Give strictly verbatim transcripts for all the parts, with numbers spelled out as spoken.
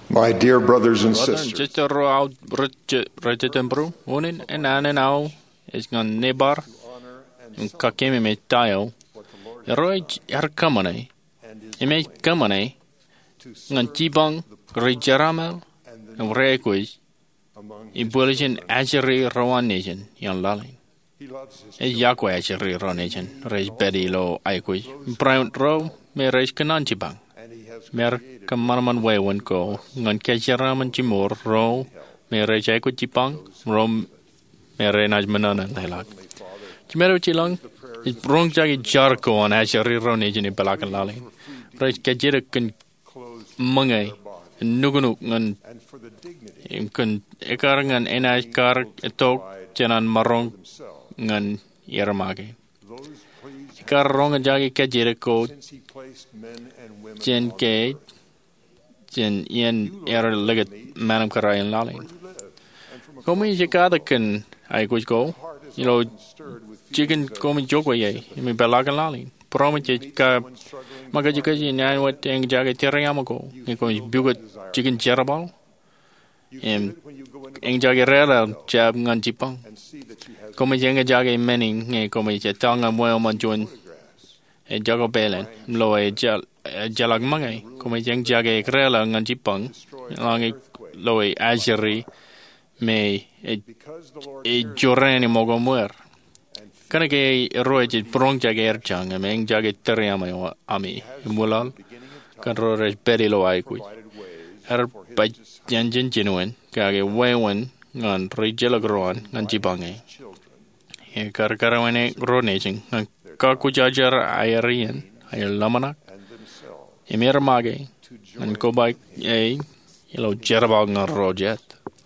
My dear brothers and Wadan sisters, just ro out rajatembru unin enane now is ngan nebar un kakemi me tayo roi har kamane ime kamane ngan tibang rijaramel un requis ibulishin ajeri rawan nation yan lalin e yakwa ajeri rawan nation rej bedi lo aikui brown ro me rej kanan tibang mer kamarman wewen ko ngan kajaraman timor ro mere jai ko tipang ro mere naj manana lailak chimero chilang rong jagi jarko on ashari ro ne jini balakan lali rai kajira kan mangai nugunu ngan kan ekar ngan enaj kar etok janan marong ngan yermage kar rong jagi kajira ko jen ke jen yen er legat manam karayan lalin komi jikada kan ay kuj ko you know chicken komi jokwa ye mi balagan lalin promi ka maga jika ji nyan wat eng jaga terayama ko ni ko buga chicken jarabal em eng jaga rela jab ngan jipang komi jenga jaga mening nge komi jetanga mo man jon e jago belen lo e jal jalag mangai komi jeng jaga rela ngan jipang langi lo e ajeri me e jorani mogo muer kana ke roe je prong jaga erchang me eng jaga teriama ami mulal kan ro res peri lo ai ku her pa janjin jinuen kage wewen ngan rijelagron ngan jibange e kar karawene ronejing ka ku jajar ayarian ay lamanak e mermage ngan ko bai e ilo jerba ngan rojet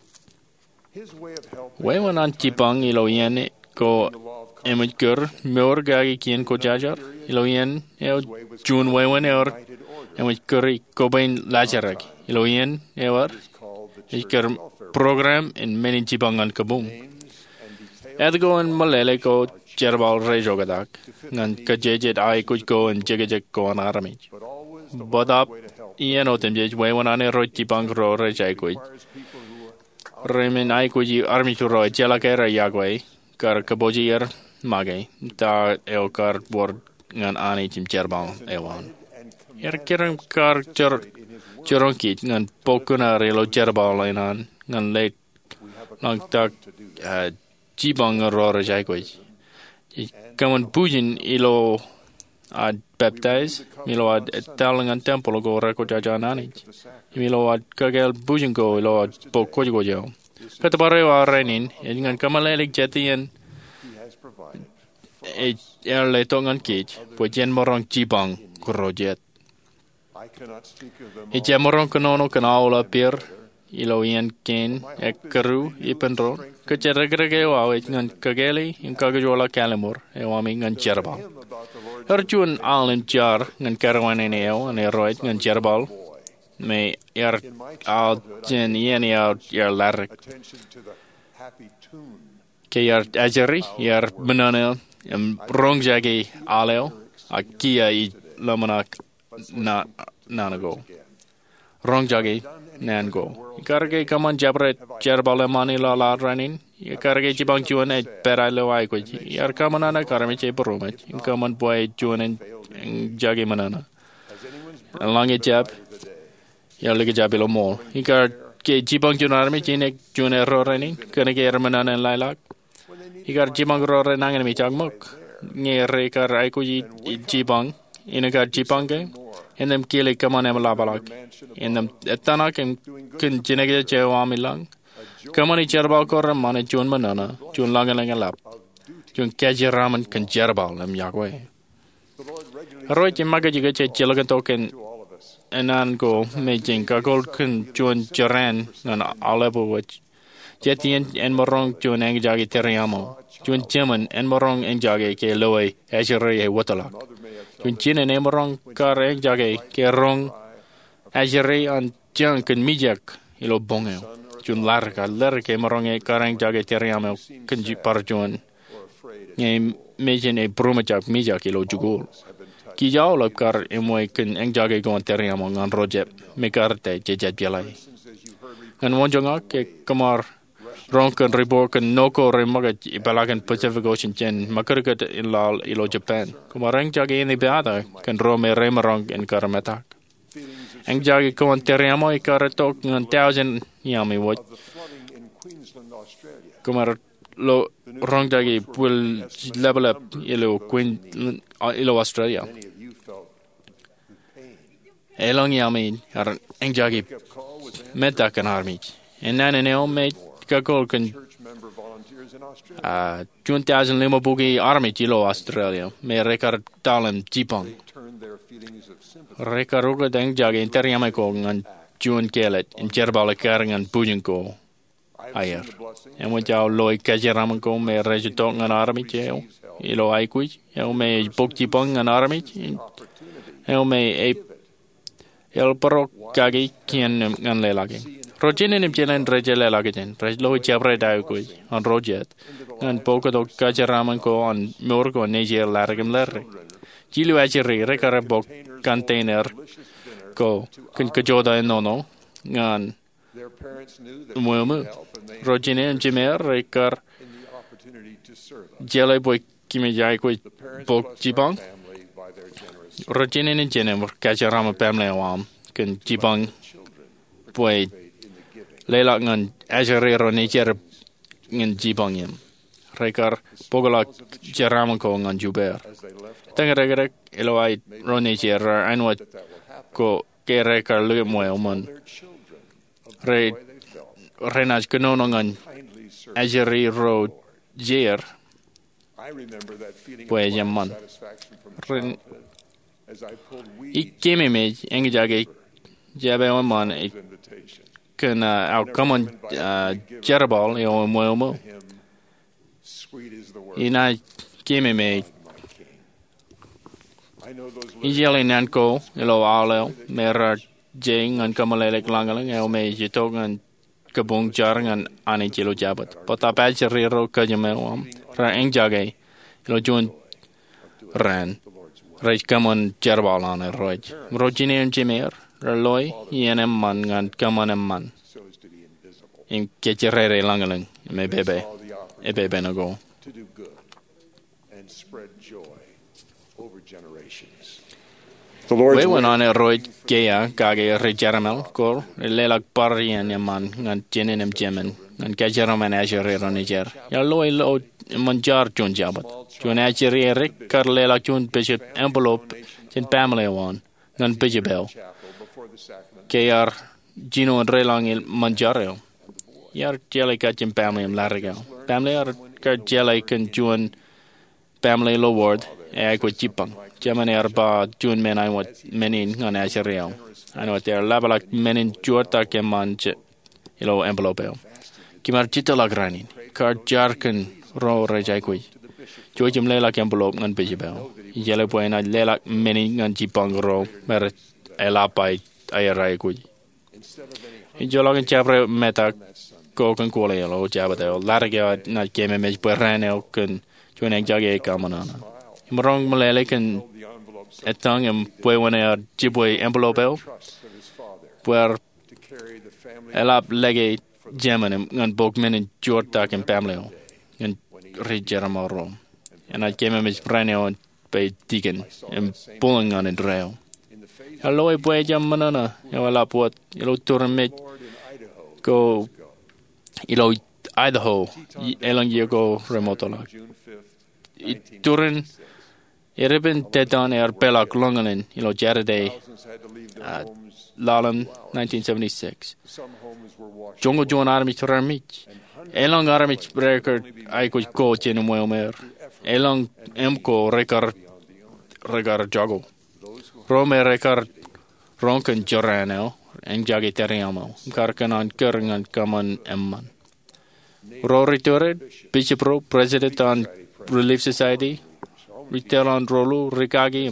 wewen an jibang ilo yene ko emikir meur gagi kien ko jajar ilo yen e jun wewen er emikir ko bain lajarak ilo yen ewer ikir program in many jibangan kabum edgo en malele ko jerbal rejogadak ngan kajejet ai kuj ko en jegejek ko an aramij bodap yen otem jej wewen an ero jibang ro rejai kuj remen ai kuj armi ro jelakera yagwe kar kaboji er mage ta eo kar bor ngan ani tim jerbal ewan er kerem kar jer jeronkit ngan pokuna relo jerbal enan ngan le nang tak jibang ro rejai kuj kaman bujin ilo ad baptize milo ad talangan temple go reko jajanani milo ad kagel bujin go ilo ad pokoj go jo kata parewa renin dengan kamalelik jatian e erle tongan kich pojen morong jibang grojet e jamorong kanono kanaula pir ilo yen ken ekru ipendro kecerege wawe ngan kageli in kagajola kalemur e wami ngan jerbal erjun alen jar ngan karwane neo ne roit ngan jerbal me er al jen yen er er lark ke er ajeri er banana em rongjagi aleo akia i lamanak na nanago rongjagi nango karge kaman jabre jerbal mani la la ranin karge jibang chuan e peralo ai ko yar kaman ana karme che bromet kaman boy chuan jagi manana lange jab yar lege jabilo mo ikar ke jibang chuan arme chine chuan ro ranin kana ke manana lailak ikar jibang ro ranan mi chagmok ngere kar ai ko jibang ina kar jibang ke endem kile kaman em labalak endem etanak em kun jinege jewamilang kamani jerbal kor mane chun manana chun langalang lap chun kajiraman kan jerbal em yakwe roy che magaji ge che jelagan token enan go mejing ka gol kun chun jaran nan alebo wach jetien en morong chun eng jagi teriamo chun jeman en morong eng jagi ke loy ajere e watalak chun chinen en morong kar eng jagi ke rong ajere an jang kun mijak ilo bongel chun larga larga morong e karang jage teriamo kunji parjon nge mejen e brumajak mijak ilo jugul ki jaw la kar emoy kun eng jage gon teriamo ngan rojep me karte jejet bialai ngan wonjonga ke kamar ronkan riborkan noko remaga balagan Pacific Ocean chen makargat in lal ilo Japan kumarang jagi ini beada kan rome remarong in karametak ang jagi ko anteriamo ikaratok ngan thousand yami wat kumar lo rong jagi pul level up ilo queen ilo Australia elong yami ar ang jagi metakan army en naneneo me kakol kan uh, two thousand lima bugi army ilo Australia me rekar talam jipang rekar uga deng jagi interiame ko ngan jun kelet in jerbala karangan pujin ko ayer en mo jaw loy kajeram ko me rejuto ngan army cheo ilo ai kui eu me bok jipang ngan army eu me e el pro kagi kien ngan le lagi Rojin nim jelen rejele lagajen rejlo jabre dau kui on rojet ngan poko do kajaraman ko on morgo nejer largam lar jilu ajiri rekara bok container ko kun kajoda nono ngan mumu rojin nim jemer rekar jele boy kimi jai kui bok jibang rojin nim jenem kajarama pamle wam kun jibang boy Leila ngan ajarero nature ngan jibang yam. Rekar pogolak jaraman ko ngan juber. Tanga rekar eloai ronature anwat ko ke rekar luy mo man. Re renaj kanono ngan ajarero jer. Pue yam man. Ren ikeme me engjage jabe man kan uh, outcome uh, jerabal yo mo mo ina keme me ijele nanko elo alo mera jeng an kamalelek langalang yo me jitog an kabung jarangan ani jelo jabat pata pajero kajamewam ra engjage lo jun ran right kamon jerabal an roj rojine jemer Raloy yenem man ngan kamanem man. In kecherere langalang me bebe e bebe no go. To do good and spread joy over generations. The Lord we went on a roid gea kage rejaramel kor lelak parien man ngan jenenem jemen ngan kejeramen ajere roniger. Ya loy lo manjar chun jabat. Chun ajere rek kar lelak chun bishop envelope chen family one ngan bijabel. Kayar Gino and Relang il Manjaro. Yar jelly catching family in Largo. Family are cut jelly can join family low ward, egg with Jipang. Germany are ba June men I want menin on Asherio. I know they are level like menin Jorta can manch yellow envelope. Kimar Chita la granin. Card jarken ro rejaikui. George Lela envelope and Bijabel. Yellow boy and I lelak menin and Jipang ro merit elapai. Ayarai kui. Jologan chapre meta ko kan ko le lo jabate o larga na keme me perrane o kan chune jage kamanana. Imrong malele kan etang em pue wana jibwe envelope per elap lege German ngan bokmen in jorta kan family ngan rijeramoro. And I came me perrane o pe digen em pulling on a trail. Hello, I boy jam manana. You will up what you tournament go. You Idaho. Elang you go remote. It Turin. Ereben tetan er pelak longanen. You know Jaraday. Lalam, nineteen seventy-six. Jongo John Army to Ramich. Elang Army breaker. I could coach in a Momer. Elang Emco record. Regar Jago. Rome rekar ronken jorano en jagi teriamo karkanan kerngan kaman emman. Rory Tured, Bishop Pro, President on Relief Society, Retail on Rolu, Rikagi,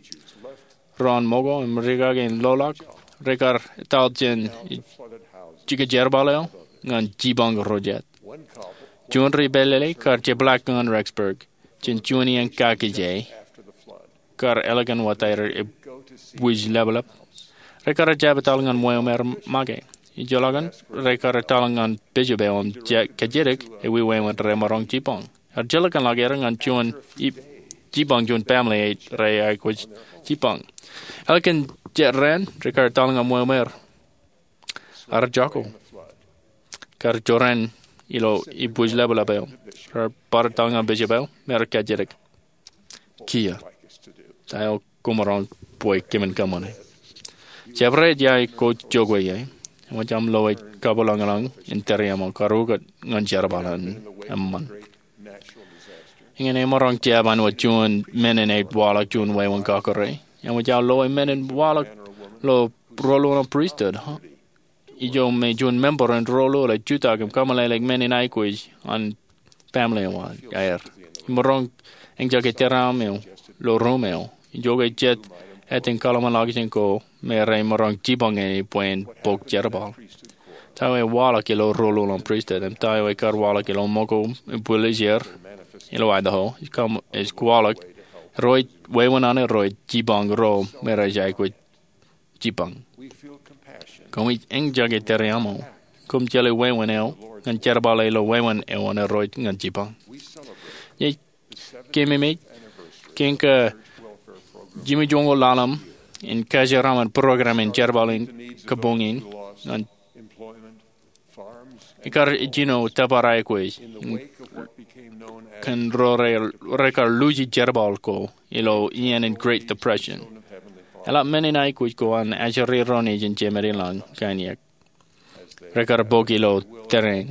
Ron Mogo, and Rikagi and Lolak, Rekar Taljen, Chigajerbaleo, and Jibang Rojet. Jun Rebelele, Karche Black on Rexburg, Chinchuni and Kakije, Kar Elegant Watair, which level up. Rekara Jabatal and Moyomer Mage. Jolagan rekar talangan bejabe om kajerik e we we want remarong jipong. Ar jelakan lagi ngan chuan jipong jun family re ai ko jipong. Alkan jetren rekar talangan muamer. Ar jako. Kar joran ilo ibuj level abel. Ar par talangan bejabe mer kajerik. Kia. Tayo kumarong boy kimen kamone. Jabre jai ko jogwe yai. Macam loe kabalang-alang interiamo karugat ngan jarbalan amman. Ingin emorang jaban wa jun menen eight walak jun way wan kakare. Yang macam loe menen walak lo rolo na priesthood. Ijo me jun member and rolo la juta kem kamala like menen ai kuis on family wan air. Morong eng jage terameo lo romeo. Ijo ge jet etin kalaman lagi ko me rei morong jibang e poen pok jerbal. Tawe wala kilo rolo long priesthood em tawe kar wala kilo moko bulizier ilo Idaho kam is kwalak roi wewan ane roi jibang ro me rei jai ko jibang. Komi eng jage teriamo kum jele wewan el ngan jerbal ilo wewan e wana roi ngan jibang. Ye kemi me kenka Jimmy Jongo Lalam in Kajaraman program in Jerbalin Kabongin and Ikar Jino Tabarai Quis can rore rekar Luigi Jerbalco ilo Ian in Great Depression. A lot many night which go on Ajari Ronage in Jemerilang Kanyak rekar Bogilo terrain.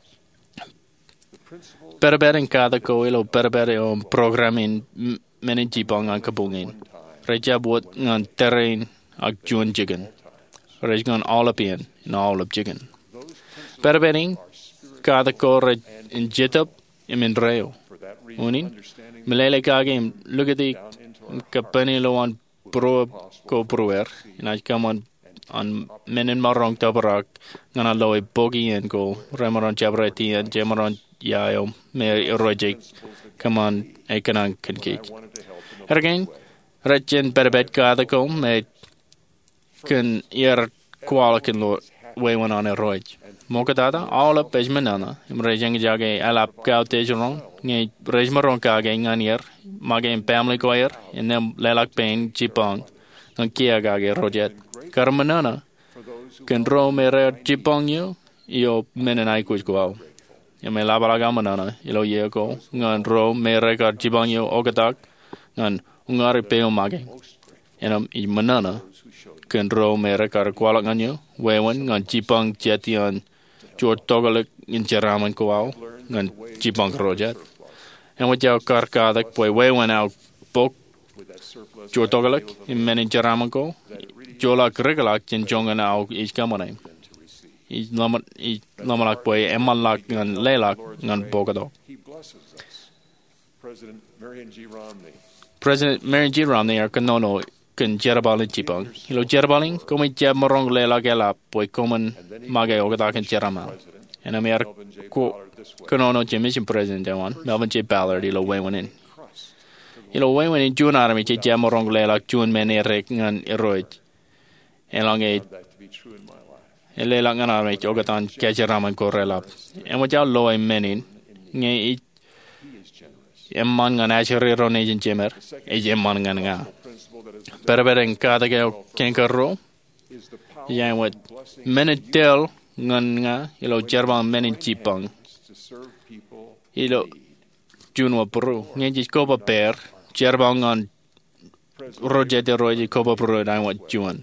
Berber in Kadako ilo Berber on program in Menijibang and Kabongin. Reja buat ngan terrain ak juan jigen. Rej ngan all up in, in all up jigen. Berbering, kada ko rej in jitap, im in reo. Unin, melele kage im lugati kapani lo an pro ko proer. In aj kaman an menen marong tabarak ngana lo e bogi en ko remaron jabreti en jemaron yayo me rojik kaman ekanan kankik. Again, Rechen berbet kada ko me kan er kwala kan lo wewan on a roj. Mokadada all up is manana. Im rejeng jage alap kau tejerong nge rejmaron kage nganier mage im family ko er in them lelak pain jipong ngan kia gage rojet. Kar manana kan ro me re jipong yo yo menenai kuj ko. Yame labalaga manana ilo ye ko ngan ro me re kar jipong yo ogatak ngan ungari peo mage. Enam I manana kan ro mere kar kwalak nganyo wewan ngan jipang jetian jor togalek in jeraman kwao ngan jipang rojat. En wat jou kar kadak poi wewan au bok jor togalek in men in jeraman ko jolak regalak jen jongan au is kamanay. I lamat I lamalak poi emalak ngan lelak ngan bogadok. President Marion G. Romney President Marion G. Romney are kanono kan jerabalin jipang. Hilo jerabalin komi jab morong lela gela poi koman mage ogada kan jeramal. En ami ar ko kanono jemission president jawan Melvin J. Ballard hilo wewanin. Hilo wewanin jun arami je jab morong lela jun menerek ngan eroid. Elang e lela ngan arami ogatan kajeraman ko relap. En wajal loy menin nge I emman ngan Ajari Ronage jemer e emman ngan nga. Berbering kada ke kenkarro yang wat menetel ngan nga ilo jerban menin jipang ilo junwa pro ngeji koba per jerban ngan rojete roji koba pro dan wat juan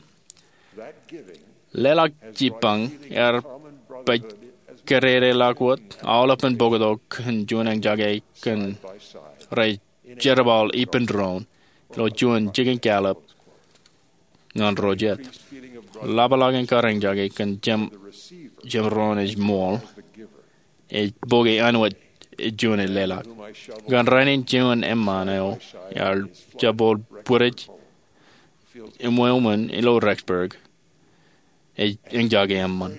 lelak jipang er pa kerere lakwat all up in bogodok kan junang jage kan rai jerbal ipen drone lo juan jigen galop ngan rojet labalagen karang jage kan jam jam ron is mall e boge anwat e juan lelak gan ranin juan emmanel yar jabol purich in Wilman ilo Rexburg e ing jage emman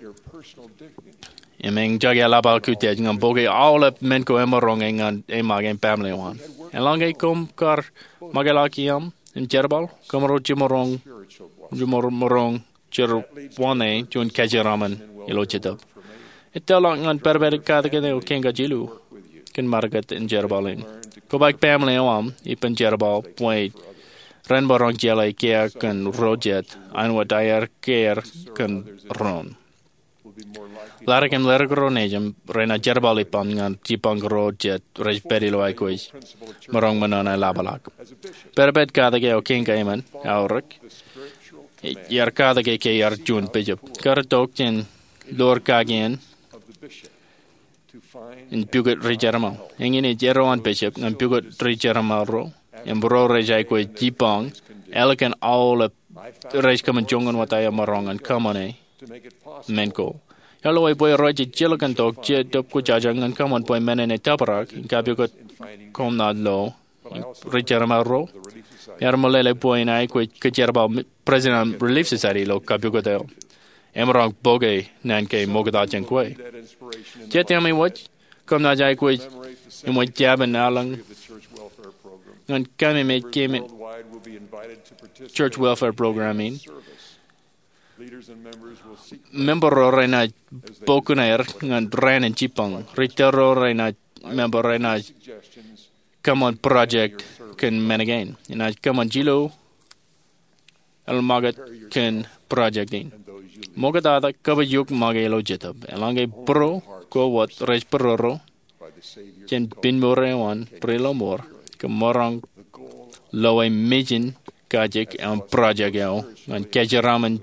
emeng jage labal kutej ngan boge all up men ko emarong ngan emagen family one elange kom kar magalakiam in jerbal komro jimorong jimorong jer wane jun kajeraman ilo chitap. Ito lang ngan perbedek kata kene o kenga jilu. Ken margat in jerbalin. Ko bak family awam ipen jerbal point ren borong jelai kia kan rojet an wat ayar care kan ron. Larakem lergro nejem rena jerbali pam ngan tipang rojet rej perilo ay kuis marong manana labalak. Perbed kata ke o kenga iman aurek. Yar kata ke ke yar jun pijap. Karatok jen lor kagien in pugot rijarama. Engine jeroan bishop and pugot rijarama ro. En bro rejai ko jipang. Elken all rej kaman jongan wataya marong and kamane. Menko. Hello ay boy roji jilakan tok je dop ko jajang and kaman boy menene tabarak. In kapugot kom nad lo. Rijarama ro. Yar malele boy na ko kajerba President Relief Society lo kapugot del. Emerong boge nanke mogada jenkwe. Jet tell me what? Come na jai kwe in what jaban alang ngan kami me came church welfare programming. Member rena bokunair ngan ran and chipang. Ritero rena member rena come on project can man again. And I come on jilo el magat can projecting. Mogadada kaba yuk magelo jitab. Elange bro ko wat rej peroro. Jen bin morewan prelo mor. Kemorang loe mijin kajik en project yao. En kajaraman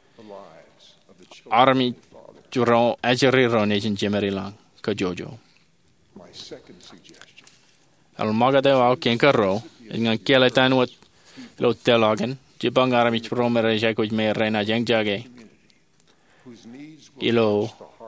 army juro ajari ronation jemerilang kajojo. Al magada wao kenkaro. Ngan keletan wat lo telagan. Jibang army juro mereja kuj me rena jeng jage. Ilo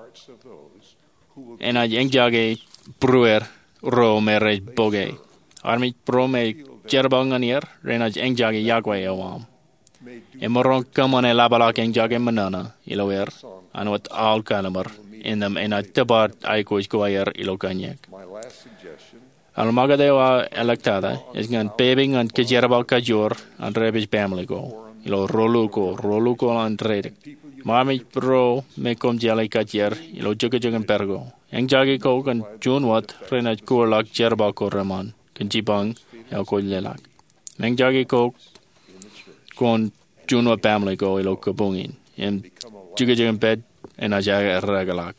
en a jeng jage bruer ro mere boge army pro me jerbanganier rena jeng jage yagwe awam e moron kamone labala jeng jage manana ilo er anot al kalamer in them en a tabat ay ko skoyer ilo kanyek al magadewa electada es gan pebing an kejerbal kajor an rebis family go ilo roluko roluko an trade Mami pro me kom jale kajer ilo jaga jagan pergo. Yang jagi ko kan jun wat rena ko lak jerba ko raman kan jibang el ko lelak. Yang jagi ko kon jun wat family ko ilo kabungin. Yang jaga jagan bed en a jaga regalak.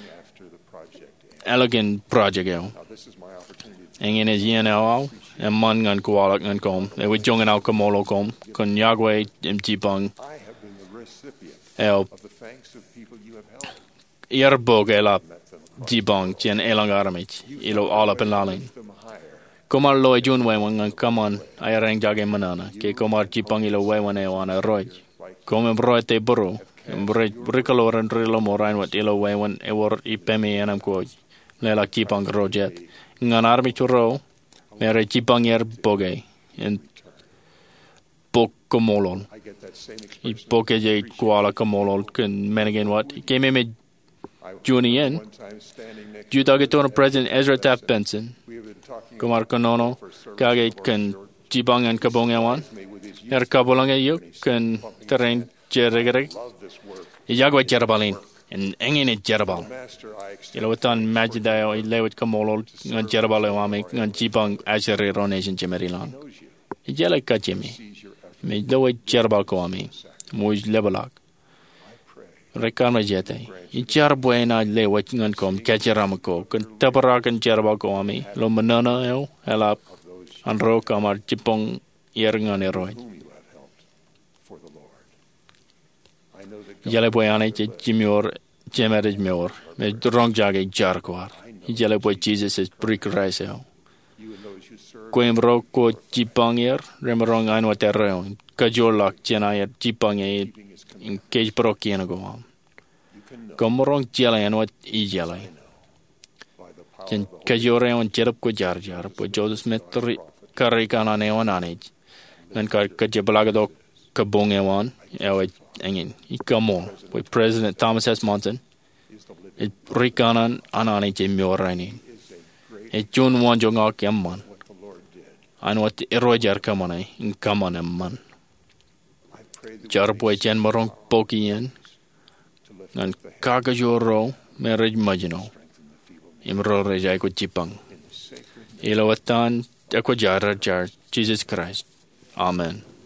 Elegant project el. Yang ine jien el en man ngan ko alak ngan kom. E wi jongen al kamolo kom kon yagwe em jibang. El Yerbog elap jibang jen elang aramich ilo alap en lalin. Komar loy jun wewan kaman ayareng jage manana ke komar jibang ilo wewan ewana roj. Kom embroy te buru embroy brikalor en rilo morain wat ilo wewan ewor ipemi enam koj. Lelak jibang rojet. Ngan aramich ro mere jibang yer boge en bok komolon. I boke je kuala komolon ken menigen wat. Keme me Junian. Jutageton President Ezra Taft Benson. Kumar Konono. Kage ken jibang en kabong ewan. Er kabolang yuk ken terrain jeregereg. Ijagwa jerabalin. En engin it jerabal. Ilawatan majidayo ilewit komolol ngan jerabal ewame ngan jibang asheri ronation jemerilan. Ijala kachemi. Me lowe jerabal ko ami. Muj lebalak. Rekar majete. Ijar buena lewat ngan kom kajeram ko. Kan tabarakan jerabal ko ami. Lo manana yo elap. Anro kamar jipong yer ngan eroy. Jale buena je jimior jemerij mior. Me drong jage jar kwar. Jale boy Jesus is brick rice yo. Quembro ko jipang yer. Remerong anwa terreon. Kajolak jenayat jipang yer. In cage pro kiena go on. Komorong jela and what e jela. Jen kajore on jerap ko jar jar. Po Joseph Smith karikana neon anage. And kajabalagado kabong ewan. Ewa engin. Ikamon. Po President Thomas S. Monson. It rikanan ananage miorani. It June one jongak yamman. And what erojar kamane. In kaman man. Jarboy jen morong pokiyen. ngan kakajoro merej majino. Imro rejai ko jipang. Ilawatan ako jarar jar Jesus Christ. Amen.